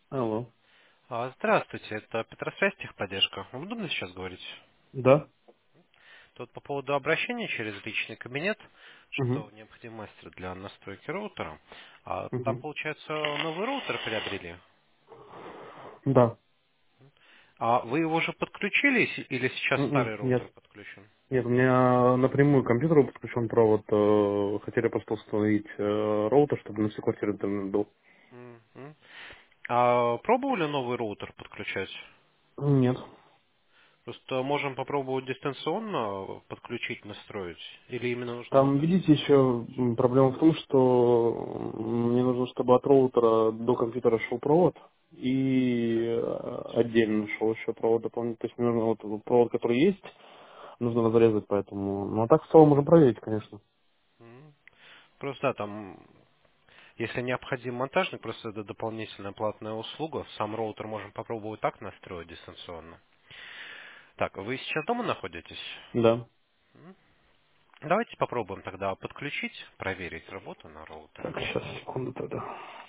Алло. Здравствуйте, это Петросвязь техподдержка. Вам удобно сейчас говорить? Да. Тут по поводу обращения через личный кабинет, Угу. что необходим мастер для настройки роутера. Там, Угу. получается, новый роутер приобрели. Да. Вы его уже подключили или сейчас старый Нет. роутер подключен? Нет, у меня напрямую к компьютеру подключен провод. Хотели просто установить роутер, чтобы на всю квартиру интернет был. Мгм. Пробовали новый роутер подключать? Нет. Просто можем попробовать дистанционно подключить, настроить. Или именно нужно Там, будет... видите, еще проблема в том, что мне нужно, чтобы от роутера до компьютера шел провод, и отдельно шел еще провод дополнительный. То есть мне нужно вот провод, который есть, нужно разрезать, поэтому... Ну, а так в целом можем проверить, конечно. М. Просто да, там если необходим монтажник, просто это дополнительная платная услуга. Сам роутер можем попробовать так настроить дистанционно. Так, вы сейчас дома находитесь? Да. М? Давайте попробуем тогда подключить, проверить работу на роутере. Так, сейчас, секунду тогда.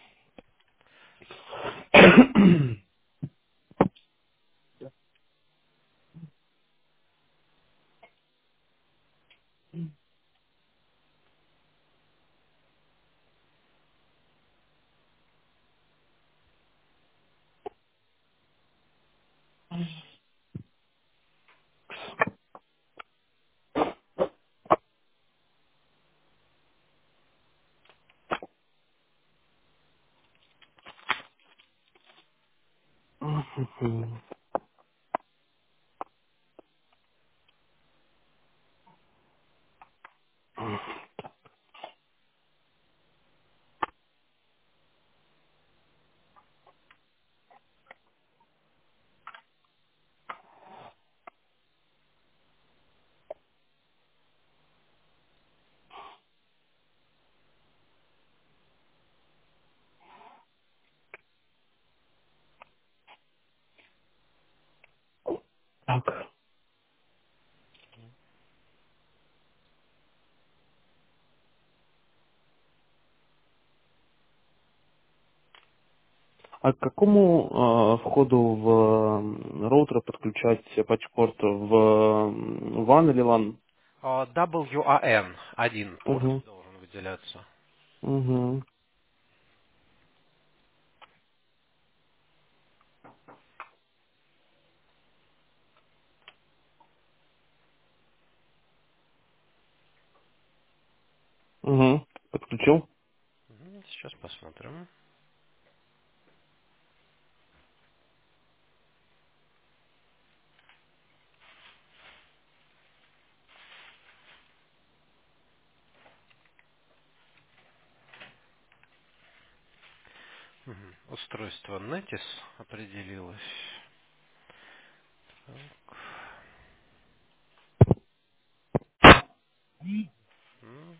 Так. А к какому входу в роутер подключать патчпорт? В WAN или LAN? WAN, один порт Угу. должен выделяться. Угу. Угу. Подключил? Сейчас посмотрим. Устройство Netis определилось. М.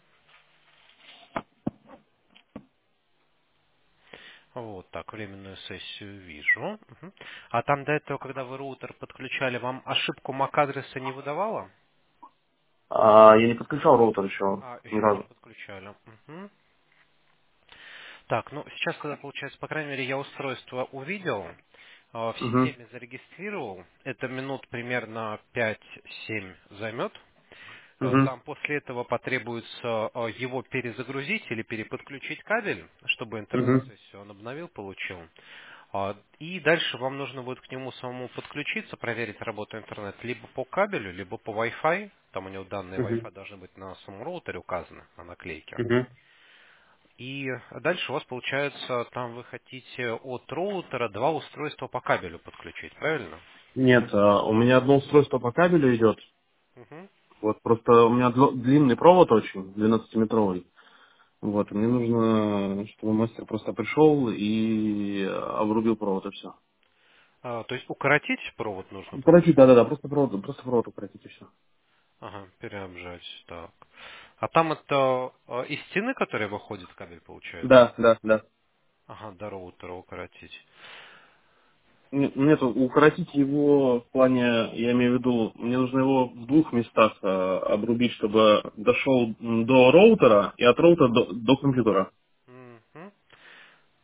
Вот так, временную сессию вижу. Мгм. А там до этого, когда вы роутер подключали, вам ошибку MAC-адреса не выдавало? Я не подключал роутер еще ни Еще не разу. подключали. Мгм. Так, ну сейчас тогда получается, по крайней мере, я устройство увидел, в Угу. системе зарегистрировал. Это минут примерно 5-7 займет. Угу. Там после этого потребуется его перезагрузить или переподключить кабель, чтобы Угу. интернет-сессию он обновил, получил. И дальше вам нужно будет к нему самому подключиться, проверить работу интернета либо по кабелю, либо по Wi-Fi. Там у него данные Угу. Wi-Fi должны быть на самом роутере указаны, на наклейке. Угу. И дальше у вас получается, там вы хотите от роутера два устройства по кабелю подключить, правильно? Нет, у меня одно устройство по кабелю идет. Мгм. Вот просто у меня длинный провод очень, 12-метровый. Вот, и мне нужно, чтобы мастер просто пришел и обрубил провод и все. То есть укоротить провод нужно, Укоротить, получается? да-да-да, просто провод укоротить и все. Ага, переобжать, так. А там это из стены, которая выходит кабель, получается? Да, да, да. Ага, до роутера укоротить. Нет, укоротить его в плане, я имею в виду, мне нужно его в двух местах обрубить, чтобы дошел до роутера и от роутера до компьютера. Мгм.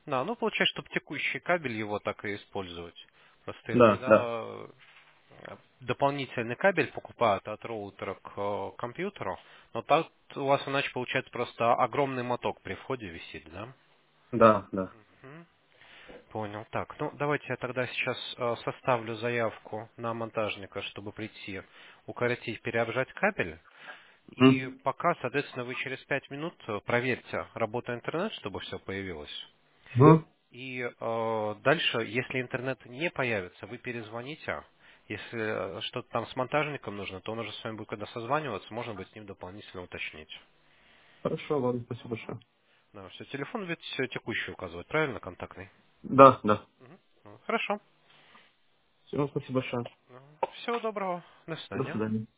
Да, ну получается, чтобы текущий кабель его так и использовать. Просто Да, да. иногда дополнительный кабель покупают от роутера к компьютеру, но так у вас иначе получается просто огромный моток при входе висит, да? Да, да. Мгм. Понял. Так, ну давайте я тогда сейчас составлю заявку на монтажника, чтобы прийти, укоротить, переобжать кабель. И Мгм. пока, соответственно, вы через 5 минут проверьте работу интернет, чтобы все появилось. Мгм. И дальше, если интернет не появится, вы перезвоните. Если что-то там с монтажником нужно, то он уже с вами будет когда созваниваться, можно будет с ним дополнительно уточнить. Хорошо, ладно, спасибо большое. Да, все, телефон ведь текущий указывает, правильно, контактный? Да, да. Мгм. Ну, хорошо. Все, спасибо большое. Всего доброго. До До свидания. свидания.